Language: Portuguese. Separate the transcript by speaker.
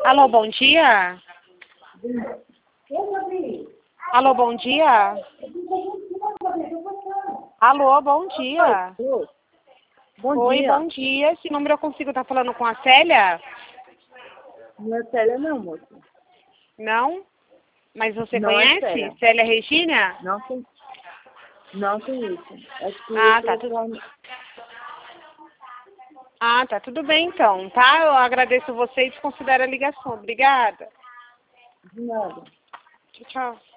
Speaker 1: Alô, bom dia? Alô, bom dia? Alô, bom dia?
Speaker 2: Bom
Speaker 1: Oi,
Speaker 2: dia.
Speaker 1: bom dia. Esse número eu consigo estar falando com a Célia?
Speaker 2: Não é Célia não, moça.
Speaker 1: Não? Mas você
Speaker 2: Não é
Speaker 1: conhece?
Speaker 2: Célia.
Speaker 1: Célia Regina?
Speaker 2: Não conheço. É que
Speaker 1: Ah, tá tudo bem então, tá? Eu agradeço você e desconsidero a ligação. Obrigada.
Speaker 2: De nada.
Speaker 1: Tchau, tchau.